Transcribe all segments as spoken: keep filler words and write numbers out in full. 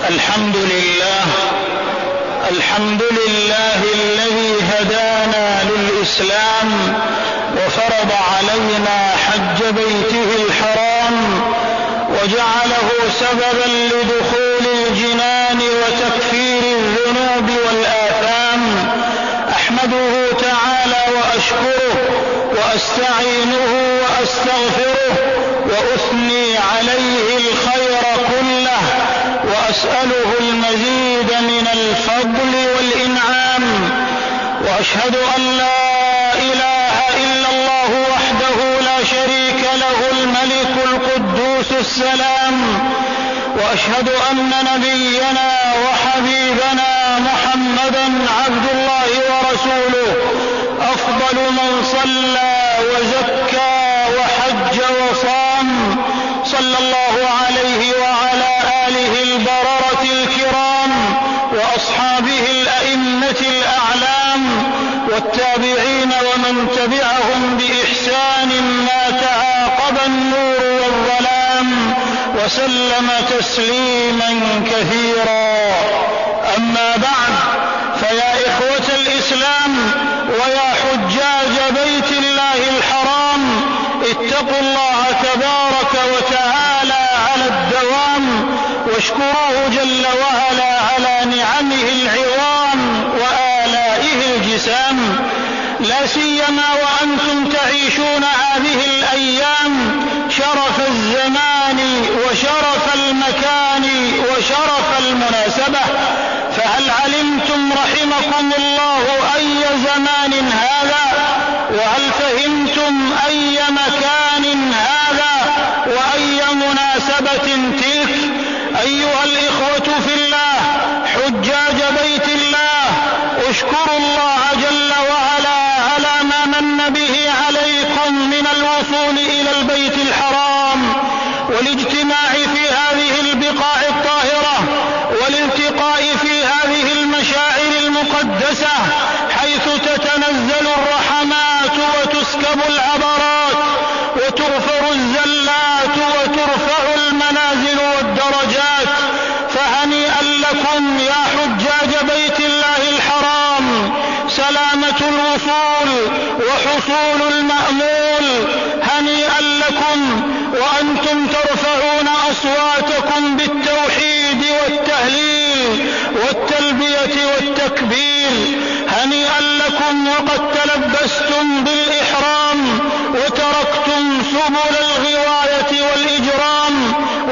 الحمد لله الحمد لله الذي هدانا للإسلام وفرض علينا حج بيته الحرام وجعله سببا لدخول الجنان وتكفير الذنوب والآثام. أحمده تعالى وأشكره وأستعينه وأستغفره وأثني عليه الخير كله وأسأله المزيد من الفضل والإنعام. وأشهد أن لا إله إلا الله وحده لا شريك له الملك القدوس السلام. وأشهد أن نبينا وحبيبنا محمدا عبد الله ورسوله أفضل من صلى وزكى وحج وصام، صلى الله عليه وعلى آله البررة الكرام وأصحابه الأئمة الأعلام والتابعين ومن تبعهم بإحسان ما تعاقب النور والظلام وسلم تسليما كثيرا. أما بعد، فيا إخوة الإسلام ويا حجاج بيت الله الحرام، اتقوا الله تبارك وتعالى على الدوام واشكروه جل وعلا على نعمه العظام وآلائه الجسام، لا سيما وأنتم تعيشون هذه الأيام شرف الزمان وشرف المكان وشرف المناسبة. فهل علمتم رحمكم الله أي زمان هذا؟ وهل فهمتم أي مكان هذا وأي مناسبة تلك؟ أيها الإخوة في الله حجاج بيت الله، اشكروا الله جل وعلا على ما من به عليكم من الوصول إلى البيت الحرام والاجتماع في هذه البقاع الطاهرة والالتقاء في هذه المشاعر المقدسة، حيث تتنزل الرحمات وتسكب العبرات وتغفر الزلات وترفع المنازل والدرجات. فهنيئا لكم يا حجاج بيت الله الحرام، سلامة الوصول وحصول المأمول. هنيئا لكم وأنتم ترفعون أصواتكم بالتوحيد والتهليل والتلبية والتكبير. هنيئا لكم وقد تلبستم بالإحرام وتركتم سبل الغواية والإجرام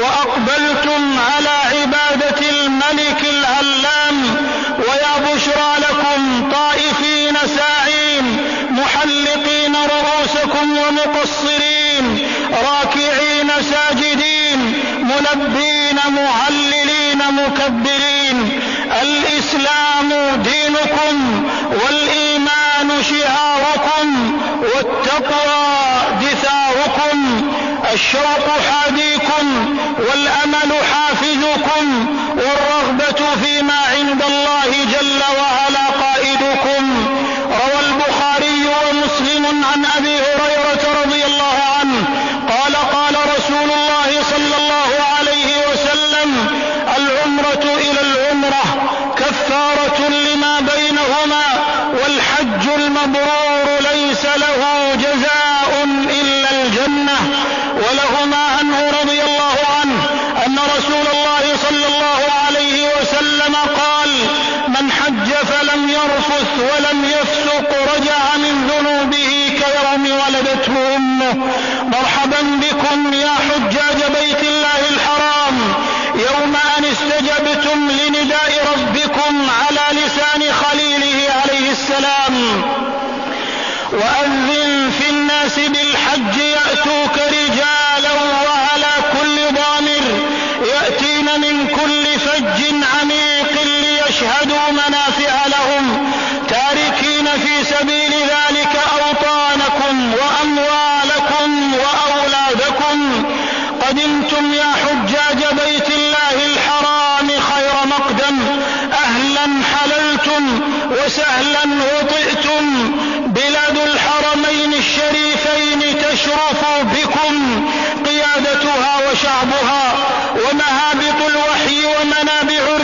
وأقبلتم على عبادة الملك العلام. ويا بشرى لكم طائفين ساعين محلقين رؤوسكم ومقصرين راكعين ساجدين ملبين مهللين مكبرين. الإسلام دينكم والإيمان شعاركم والتقوى دثاركم. الشوق حاديكم والأمل حافزكم والرغبة فيما عند الله جل وعلا قائدكم. روى البخاري ومسلم عن أبي هريرة رضي الله عنه قال قال رسول الله صلى الله عليه وسلم: العمرة إلى العمرة كفارة لما بينهما، والحج المبرور ليس له جزاء إلا الجنة. ولهما عنه رضي الله عنه أن رسول الله صلى الله عليه وسلم قال: من حج فلم يرفث ولم يفسق رجع من ذنوبه كيوم ولدته أمه. مرحبا بكم يا حجاج بيت الله الحرام، يوم أن استجبتم لنداء ربكم على لسان خليله عليه السلام: وأذن في الناس بالحج يأتوك رجالا وعلى كل ضامر يأتين من كل فج عميق ليشهدوا منافع لهم، تاركين في سبيل ذلك أوطانكم وأموالكم وأولادكم. قدمتم يا حجاج بيت الله الحرام خير مقدم، أهلا حللتم وسهلا وطئتم. بلاد الحرمين الشريفين تشرف بكم قيادتها وشعبها ومهابط الوحي ومنابع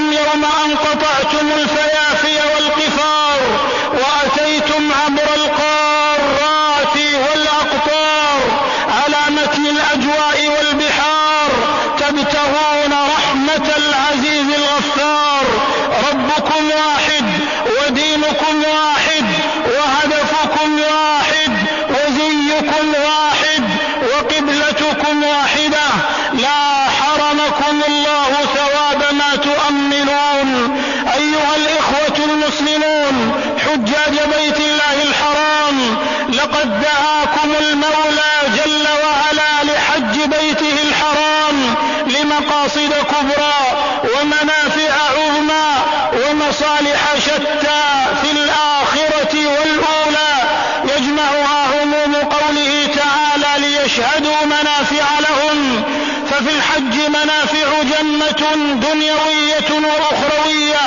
لكم يوم أن قطعتم الفيافي والقفار وأتيتم عبر القارات والأقطار على متن الأجواء والبحار تبتغون رحمة العزيز الغفار. ربكم واحد ودينكم واحد وهدفكم واحد وزيكم واحد وقبلتكم واحدة، لا حرمكم الله ثواب ما تؤملون. أيها الإخوة المسلمون حجاج بيت الله الحرام، لقد دعاكم المولى جل وعلا لحج بيته الحرام لمقاصد كبرى ومنافع عظمى ومصالح شتى في الآخرة والأولى، يجمعها عموم قوله تعالى ليشهدوا منافع لهم. ففي الحج منافع جمة دنيوية وأخروية،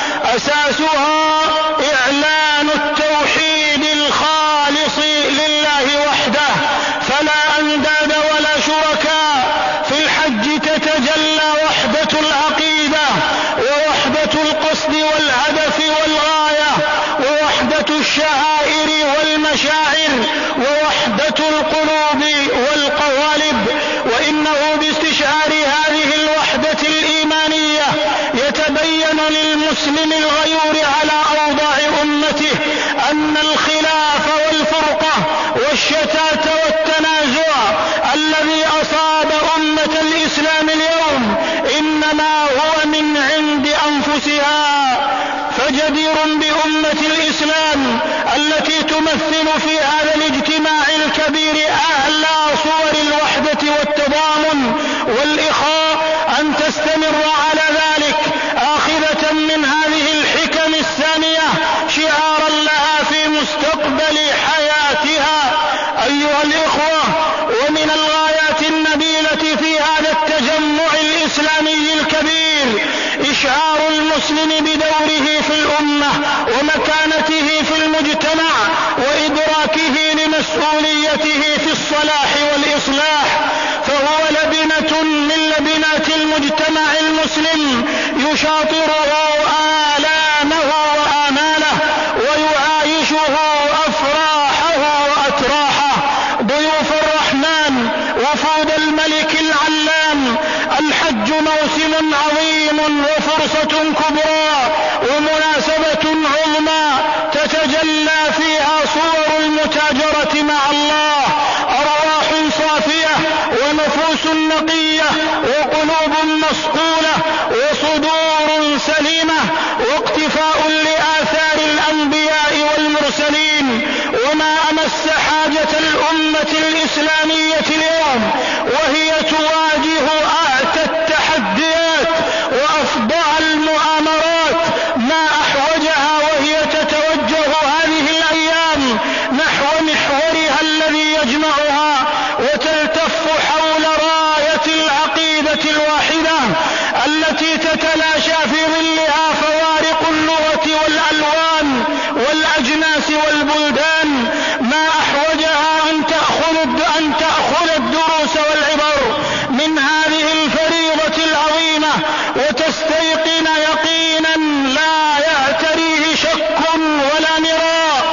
أساسها إعلان التوحيد الخالص لله وحده فلا أنداد ولا شركاء. في الحج تتجلى وحدة العقيدة ووحدة القصد والهدف والغاية ووحدة الشعائر والمشاعر ووحدة القلوب والقوالب. وإنه باستشعار هذه الوحدة الإيمانية يتبين للمسلم الغيور على أوضاع أمته أن الخلاف والفرقة والشتات والتنازع الذي أصاب أمة الإسلام اليوم إنما هو من عند أنفسها. فجدير بأمة الإسلام التي تمثل في هذا الاجتماع الكبير أعلى صور الوحدة والتضامن والإخاء أن تستمر على ذلك، آخذة من هذه الحكم الثانية شعارا لها في مستقبل حياتها. أيها الإخوة، ومن الغايات النبيلة في هذا التجمع الإسلامي الكبير إشعار المسلم بدوره في الأمة ومكانته في المجتمع وإدراكه لمسؤوليته في الصلاح والإصلاح، فهو لبنة من لبنات المجتمع المسلم يشاطره آلامه وآماله ويعايشه أفراحه وأتراحه. ضيوف الرحمن، وفود الملك العلام، الحج موسم عظيم وفرصة كبرى ومناسبة عظمى تتجلى فيها صور المتاجرة مع الله، أرواح صافية ونفوس نقية وقلوب مصقولة وصدور سليمة واقتفاء لآثار الأنبياء والمرسلين. وما أمس حاجة الأمة الإسلامية اليوم وهي تواجه أعتى التحديات وأفظع المؤامرات ما أحوجها وهي تتوجه هذه الأيام نحو محورها الذي يجمعها وتلتف حول راية العقيدة الواحدة التي تتلاشى في ظلها فوارق اللغة والألوان والأجناس والبلدان، ما أحوجها أن تأخذ أن تأخذ الدروس والعبر من هذه الفريضة العظيمة وتستيقن يقينا لا يعتريه شك ولا مراء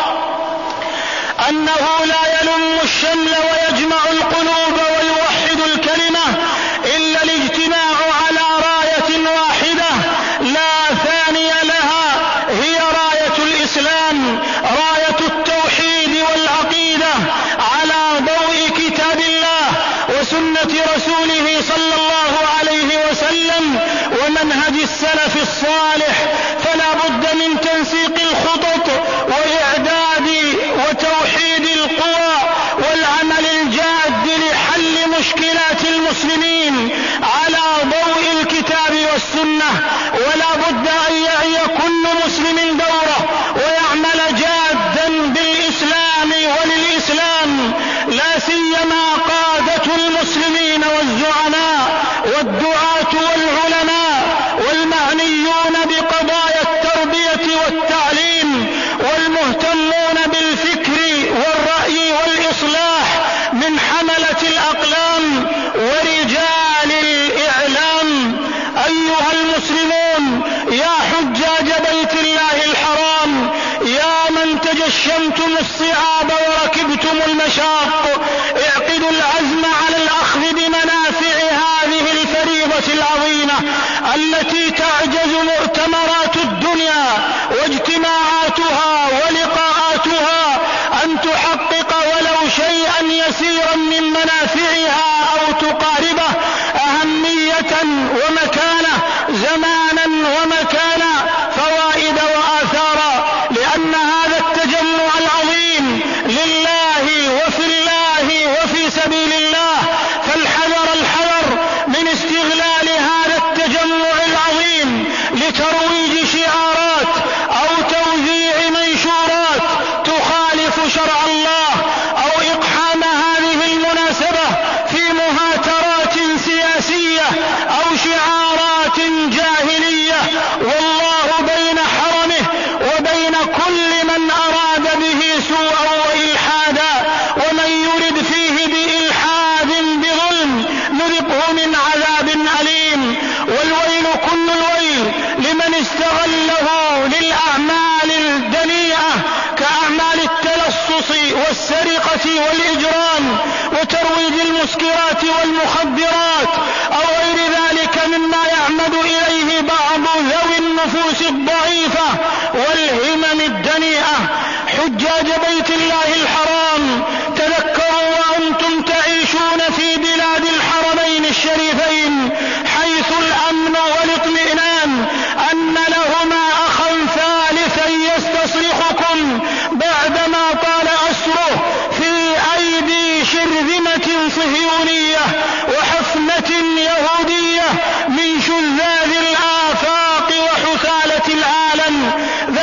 أنه لا يلم الشمل ويجمع القلوب ويوحد الكلمة إلا الاجتماع على راية واحدة لا ثاني لها، هي راية الإسلام، راية التوحيد والعقيدة على ضوء كتاب الله وسنة رسوله صلى الله عليه وسلم ومنهج السلف الصالح. فلا بد من تنسيق الخطط وإعداد وتوحيد القوى والعمل الجاد لحل مشكلات المسلمين على ضوء الكتاب والسنة. ولا بد أن يعي كل مسلم دوره ويعمل جادا بالإسلام وللإسلام، لا سيما قادة المسلمين والزعماء والدعاة والعلماء والمعنيون بقضايا التربية والتعليم والمهتمون بالفكر والرأي والإصلاح من حملة الأقلام ورجال الإعلام. أيها المسلمون، وتهشمتم الصعاب وركبتم المشاق، اعقدوا العزم على الأخذ بمنافع هذه الفريضة العظيمة التي تعجز مؤتمرات الدنيا واجتماعاتها ولقاءاتها أن تحقق ولو شيئا يسيرا من منافعها أو تقاربه أهمية ومكانة، زمانا ومكانا، فوائد وآثارا، لأن هذا التجمع العظيم لله وفي الله وفي سبيل الله، فالحذر الحذر من استغلال هذا التجمع العظيم لترويج شعارات أو توزيع منشورات تخالف شرع الله، أو إقحام هذه المناسبة في مهاترات سياسية أو شعارات جاهلية، والله بين حرمه وبين كل من أراد به سوءا وإلحادا، ومن يرد فيه بإلحاد بظلم نذقه من عذاب أليم. والويل كل الويل لمن استغله للأعمال الدنيئة كأعمال التلصص والسرقة والإجرام وترويج المسكرات والمخدرات أو غير ذلك مما يعمد إليه بعض ذوي النفوس الضعيفة والهمم الدنيئة. حجاج بيت الله الحرام، تذكروا وأنتم تعيشون في بلاد الحرمين الشريفين حيث الأمن والاطمئنان أن لهما أخا ثالثا يستصرخكم بعدما طال أسره في أيدي شرذمة صهيونية وحفنة يهودية من شذاذ الآفاق وحثالة العالم.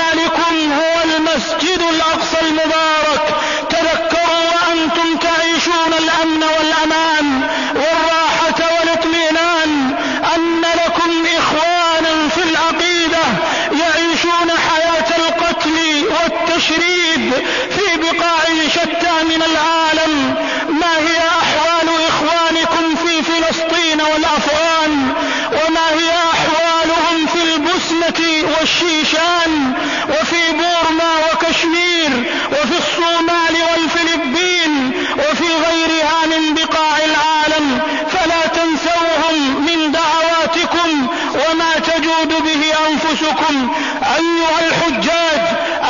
ذلكم هو المسجد الأقصى المبارك. تذكروا وأنتم تعيشون الأمن والأمان والراحة والاطمئنان أن لكم إخوانا في العقيدة يعيشون حياة القتل والتشريد في بقاع شتى من العالم. ما هي أحوال إخوانكم في فلسطين والأفغان؟ وما هي أحوالهم في البوسنة والشيشان وفي بورما وكشمير وفي الصومال والفلبين وفي غيرها من بقاع العالم؟ فلا تنسوهم من دعواتكم وما تجود به أنفسكم. أيها الحجاج،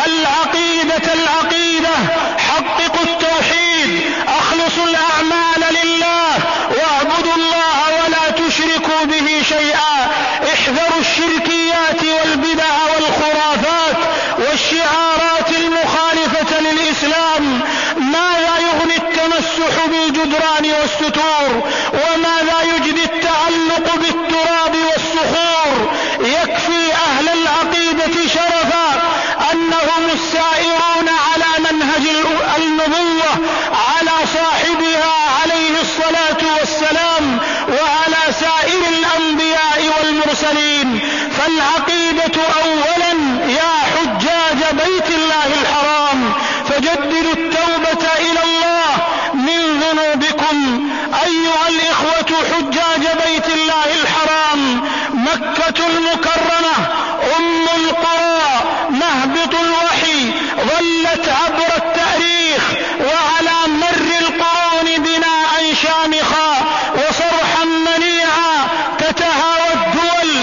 العقيدة العقيدة، حققوا التوحيد، أخلصوا الأعمال لله واعبدوا الله ولا تشركوا به شيئا. احذروا الشركيات والبدع والخرافات والشعارات المخالفة للإسلام. ماذا يغني التمسح بالجدران والستور؟ وماذا يجدي التعلق بالتراب والصخور؟ يكفي أهل العقيدة شرفا أنهم السائرون على منهج النبوة على صاحبها عليه الصلاة والسلام وعلى سائر الأنبياء والمرسلين. فالعقيدة أولا يا حجاج بيت الله الحرام، فجددوا التوبة إلى الله من ذنوبكم. أيها الإخوة حجاج بيت الله الحرام، مكة المكرمة أم القرى، مهبط الوحي، ظلت عبر التاريخ وعلى مر القرون بناء شامخا وصرحا منيعا تتهاوى الدول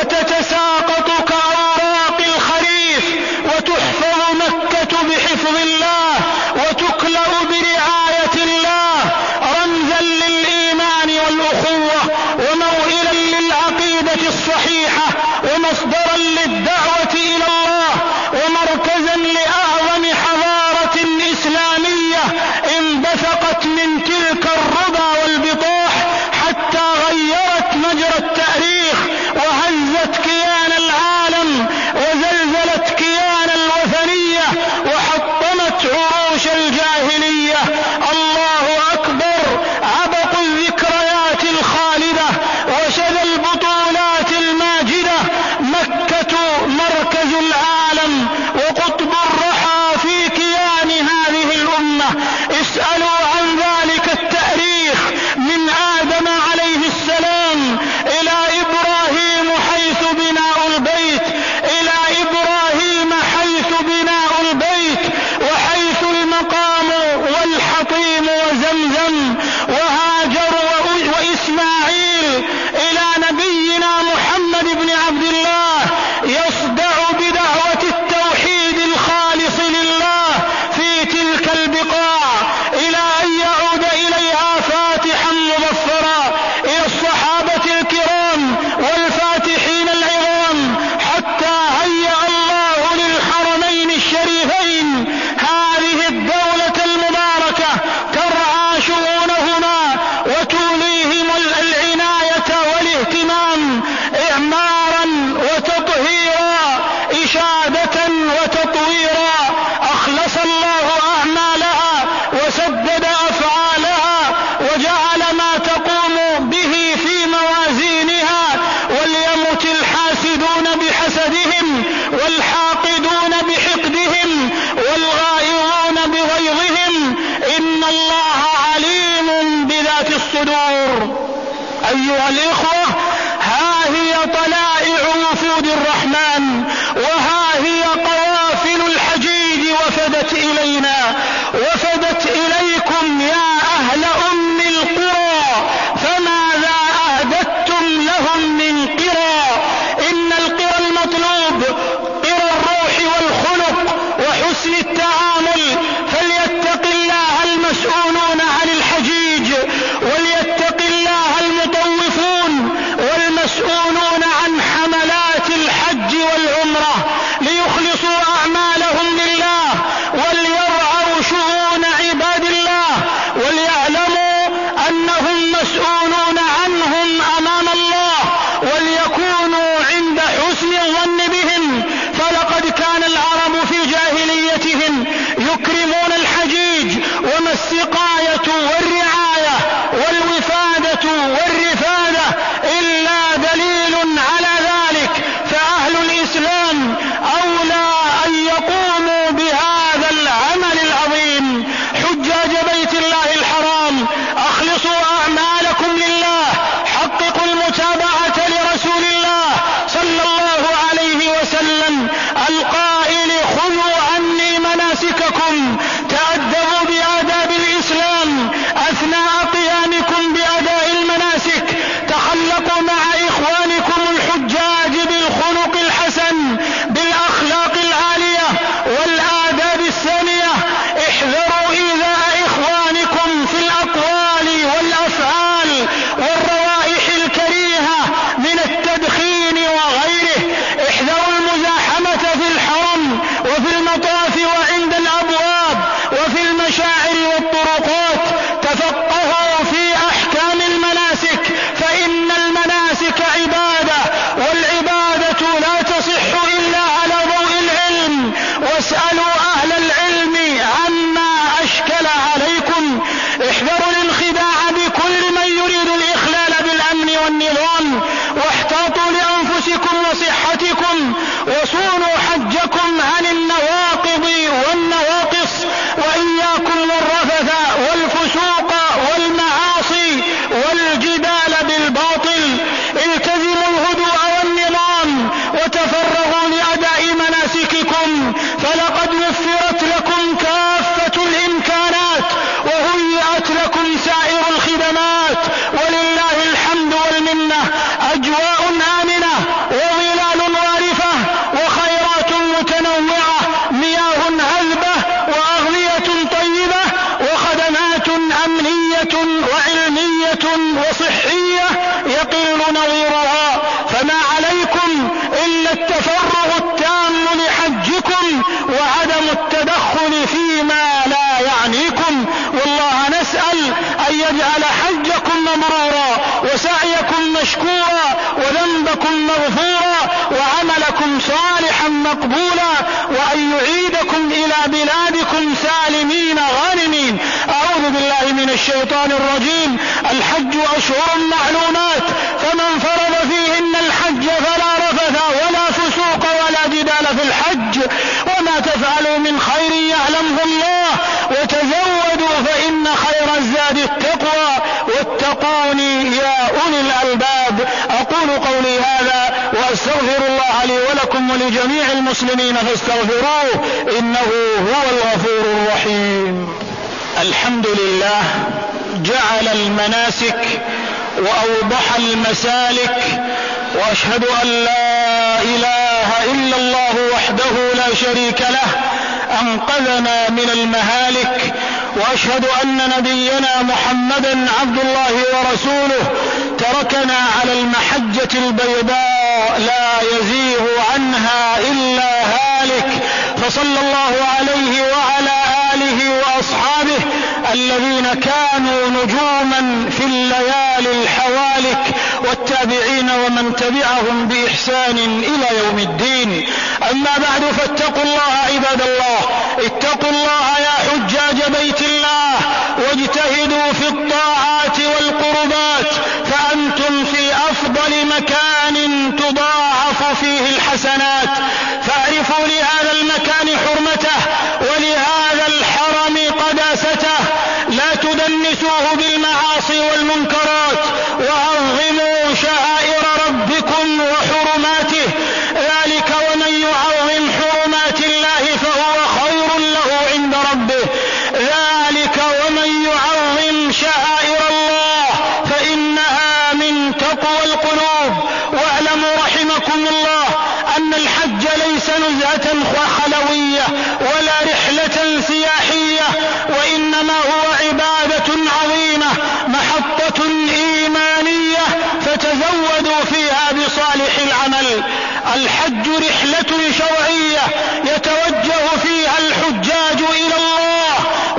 وتتساقط كأوراق الخريف، وتحفظ مكة بحفظ الله وتكلأ برعاية الله، رمزا للإيمان والأخوة وموئلا للعقيدة الصحيحة ومصدرا للدعوة إلى الله ومركزا لأعظم حضارة إسلامية انبثقت من تلك الربا والبطاح حتى غيرت مجرى التاريخ وهزت كيان العالم وزلزلت كيان الوثنية وحطمت عروش الجاهلية. الله أكبر، عبق الذكريات الخالدة وشذا البطولات الماجدة. مكة مركز بحسدهم والحاقدون بحقدهم والغائرون بغيظهم، إن الله عليم بذات الصدور. أيها الإخوة، ها هي طلائع وفود الرحمن، وها هي قوافل الحجيج وفدت إلينا، وفدت إليكم يا أهل أم القرى، فماذا أهدتم لهم من قرى؟ إن القرى المطلوب قرى الروح والخلق وحسن التعامل، فليتق الله المسؤولون عن الحجيج، وليتق الله المطوفون والمسؤولون عن حملات الحج والعمرة، ليخلصوا أعمالهم لله وليرعوا شؤون عباد الله، وليعلموا أنهم مسؤولون عنهم أمام الله، وليكونوا عند حسن الظن بهم. فلقد كان العرب في جاهليتهم يكرمون الحجيج، وما السقاية والرعاية والوفادة والرفادة إلا دليل على ذلك. فأهل الإسلام أولى أن يقوموا بهذا العمل العظيم. حجاج بيت الله الحرام، أخلصوا أعمالكم لله، حققوا المتابعة لرسول الله صلى الله عليه وسلم القائل: خذوا عني مناسككم، تأدبوا بآداب الإسلام أثناء قيامكم بأداء المناسك، تخلقوا مع إخوانكم الحجاج بالخلق الحسن، بالأخلاق العالية والآداب الثانية، احذروا إيذاء إخوانكم في الأقوال والأفعال والروائح الكريهة من التدخين وغيره، احذروا المزاحمة في الحرم وفي المطاف وعند الأبواب وفي المشاعر والطرقات، تفقهوا في أحكام المناسك، فإن المناسك عبادة، والعبادة لا تصح إلا على ضوء العلم، واسألوا أهل العلم عما أشكل عليكم. احذروا الانخداع بكل من يريد الإخلال بالأمن والنظام، واحتاطوا لأنفسكم وصحتكم، وصونوا حجكم عن النواقض والنواقص، وإياكم والرفث والفسوق والمعاصي والجدال بالباطل. التزموا الهدوء والنظام وتفرغوا لأداء مناسككم، فلقد وفرت لكم كافة الإمكانات وهيئت لكم سائر الخدمات، ولله الحمد والمنة. أجواء آمنة وظلال وارفة وخيرات متنوعة، مياه عذبة وأغذية طيبة وخدمات أمنية وعلمية وصحية يقل نظيرها. فما عليكم إلا التفرغ التام لحجكم وعدم التدخل فيما لا يعنيكم. والله نسأل أن يجعل حجكم مبرورا وسعيكم مشكورا وذنبكم مغفورا وعملكم صالحا مقبولا، وأن يعيدكم إلى بلادكم سالمين غانمين. أعوذ بالله من الشيطان الرجيم. الحج أشهر معلومات، فمن فرض فيهن الحج فلا رفث ولا فسوق ولا جدال في الحج، وما تفعلوا من خير يعلمه الله، وتزودوا فإن خير الزاد التقوى، واتقوني يا أولي الألباب. أقول قولي هذا وأستغفر الله لي ولكم ولجميع المسلمين فاستغفروه إنه هو الغفور الرحيم. الحمد لله جعل المناسك وأوضح المسالك، وأشهد أن لا إله إلا الله وحده لا شريك له أنقذنا من المهالك، وأشهد أن نبينا محمدا عبد الله ورسوله تركنا على المحجة البيضاء لا يزيغ عنها إلا هالك، فصلى الله عليه وعلى آله وأصحابه الذين كانوا نجوما في الليالي الحوالك، والتابعين ومن تبعهم بإحسان إلى يوم الدين. أما بعد، فاتقوا الله عباد الله، اتقوا الله يا حجاج بيت الله، واجتهدوا في الطاعات والقربات، فأنتم في أفضل مكان تضاعف فيه الحسنات حسنات. فاعرفوا لهذا المكان حرمته ولهذا الحرم قداسته، لا تدنسوه بالمعاصي والمنكرات، وعظموا شعائر ربكم وحرماته، ذلك ومن يعظم حرمات الله فهو خير له عند ربه، ذلك ومن يعظم شعائر الله فإنها من تقوى القلوب. واعلموا رحمكم الله أن الحج ليس نزهة خلوية ولا رحلة سياحية، وإنما هو عبادة عظيمة محطة إيمانية، فتزودوا فيها بصالح العمل. الحج رحلة شرعية يتوجه فيها الحجاج إلى الله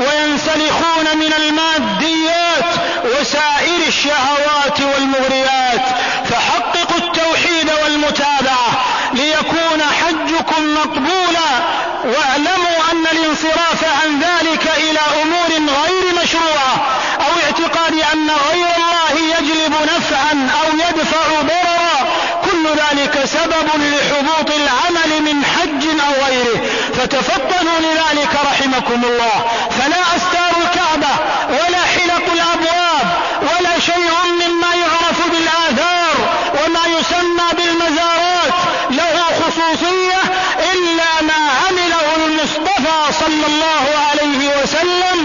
وينسلخون من الماديات وسائر الشهوات والمغريات. فحققوا التوحيد والمتابعة ليكون حجكم مقبولا، واعلموا أن الانصراف عن ذلك إلى أمور غير مشروعة أو اعتقاد أن غير الله يجلب نفعا أو يدفع ضررا، كل ذلك سبب لحبوط العمل من حج أو غيره. فتفطنوا لذلك رحمكم الله. فلا أستار الكعبة ولا حلق الأبواب ولا شيء مما يعرف بالآثار وما يسمى بالمزارات له خصوصية إلا ما عمله المصطفى صلى الله عليه وسلم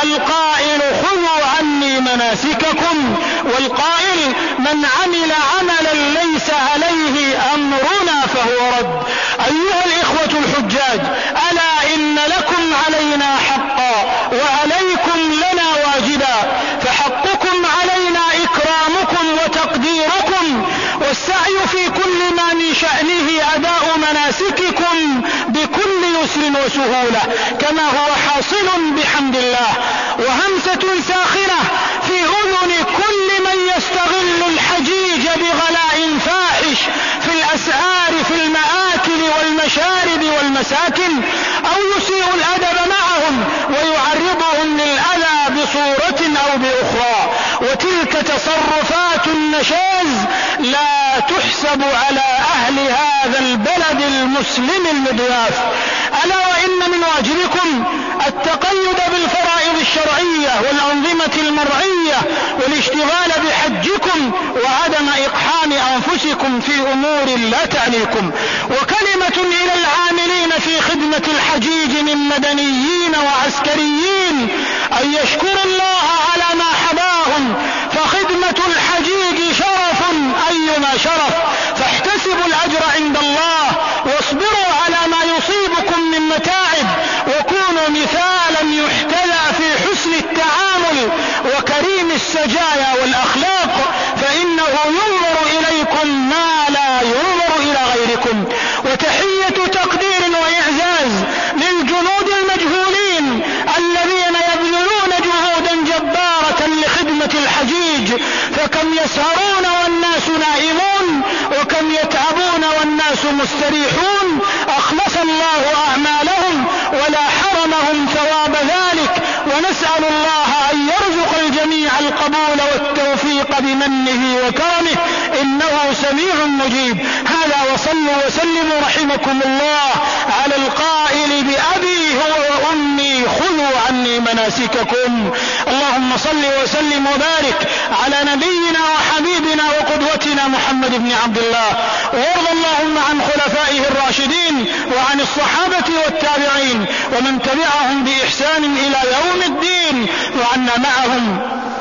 القائل خذوا عني مناسككم، والقائل من عمل عملا ليس عليه أمرنا فهو رد. أيها الإخوة الحجاج، ألا إن لكم علينا حقا وعليكم لنا واجبا، فحقكم علينا إكرامكم وتقديركم والسعي في كل ما من شأنه أداء مناسككم بكل يسر وسهولة كما هو حاصل بحمد الله. وهمسة ساخنة في أذن كل من يستغل الحجيج بغلاء فاحش في الأسعار في المآكل والمشارب والمساكن، أو يسيء الأدب معهم ويعرضهم للأذى بصورة أو بأخرى. وتلك تصرفات النشاز لا تحسب على أهل هذا البلد المسلم المضياف. ألا وإن من واجبكم التقيد بالفرائض الشرعية والأنظمة المرعية والاشتغال بحجكم وعدم إقحام أنفسكم في أمور لا تعنيكم. وكلمة إلى العاملين في خدمة الحجيج من مدنيين وعسكريين أن يشكروا الله على ما حباهم، فخدمة الحجيج شرف أيما شرف، فاحتسبوا الأجر عند الله واصبروا على ما يصيبكم من متاعب، وكونوا مثالا يحتذى في حسن التعامل وكريم السجايا والأخلاق، فإنه ينظر إليكم ما لا ينظر إلى غيركم. وتحية تقدير وإعزاز للجنود المجهولين الذين يبذلون جهودا جبارة لخدمة الحجيج، فكم يسهرون والناس نائمون، وكم يتعبون والناس مستريحون. أخلص الله أعمالهم ولا حرمهم ثواب ذلك، ونسأل الله أن يرزق الجميع القبول والتوفيق بمنه وكرمه، إنه سميع مجيب. هذا وصلوا وسلموا رحمكم الله على القائل بأبي هو وأمي خذوا عني مناسككم. اللهم صل وسلم وبارك على نبينا وحبيبنا وقدوتنا محمد بن عبد الله، وارض اللهم عن خلفائه الراشدين وعن الصحابة والتابعين ومن تبعهم بإحسان إلى يوم الدين، وعنا معهم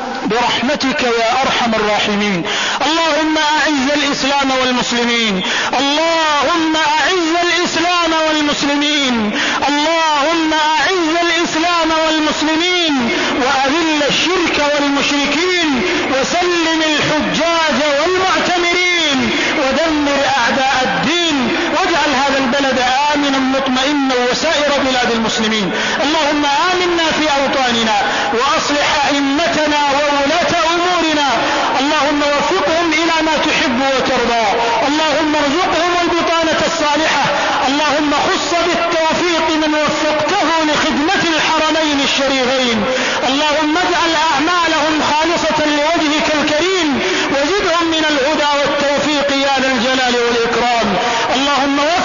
برحمتك يا أرحم الراحمين. اللهم أعز الإسلام والمسلمين، اللهم أعز الإسلام والمسلمين، اللهم أعز الإسلام والمسلمين، وأذل الشرك والمشركين، وسلم الحجاج والمعتمرين، ودمر أعداء الدين، واجعل هذا البلد آمنا مطمئنا وسائر بلاد المسلمين. اللهم آمنا في أوطاننا وأصلح أئمتنا وولاة أمورنا، اللهم وفقهم إلى ما تحب وترضى، اللهم ارزقهم البطانة الصالحة، اللهم خص بالتوفيق من وفقته لخدمة الحرمين الشريفين، اللهم اجعل أعمالهم خالصة لوجهك الكريم، وزدهم من الهدى والتوفيق يا ذا الجلال والإكرام. اللهم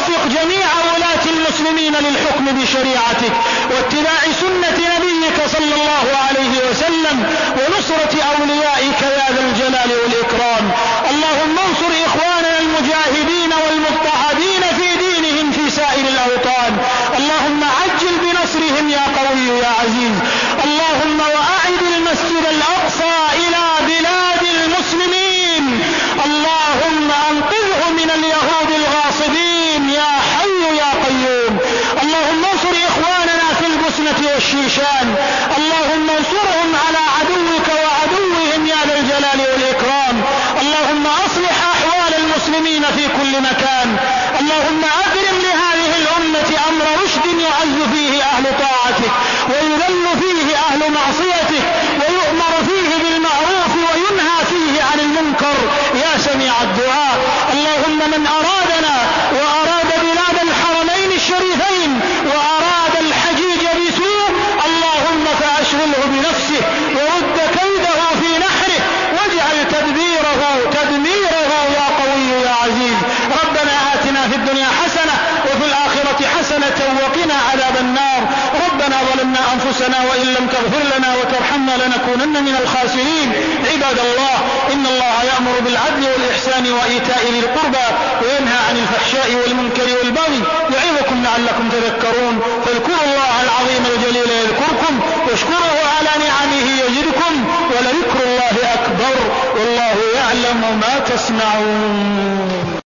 ووفق جميع ولاة المسلمين للحكم بشريعتك واتباع سنة نبيك صلى الله عليه وسلم ونصرة أوليائك يا ذا الجلال والإكرام. اللهم انصر إخواننا المجاهدين والمضطهدين في دينهم في سائر الأوطان. اللهم عجل بنصرهم يا قوي يا عزيز. اللهم وأعد المسجد الأقصى إلى بلاد المسلمين. اللهم أنقذه من اليهود الغاصبين يا حي يا قيوم. اللهم انصر إخواننا في البوسنة والشيشان. اللهم انصرهم على عدوك وعدوهم يا ذا الجلال والإكرام. اللهم أصلح أحوال المسلمين في كل مكان. اللهم أبرم لهذه الأمة أمر رشد يعز فيه أهل طاعتك ويذل فيه أهل معصيتك ويؤمر فيه بالمعروف وينهى فيه عن المنكر يا سميع الدعاء. اللهم من أرادنا وأراد بلاد الحرمين الشريفين وأراد الحجيج بسوء اللهم فأشغله بنفسه ورد كيده في نحره واجعل تدبيره تدميره يا قوي يا عزيز. ربنا آتنا في الدنيا حسنة وفي الآخرة حسنة وقنا عذاب النار. ربنا ظلمنا أنفسنا وإن لم تغفر لنا وترحمنا لنكونن من الخاسرين. عباد الله إن الله يأمر بالعدل والإحسان وإيتاء ذي القربى وينهى عن الفحشاء والمنكر والبغي يعظكم لعلكم تذكرون. فاذكروا الله العظيم الجليل يذكركم واشكروه على نعمه يزدكم ولذكر الله أكبر والله يعلم ما تصنعون.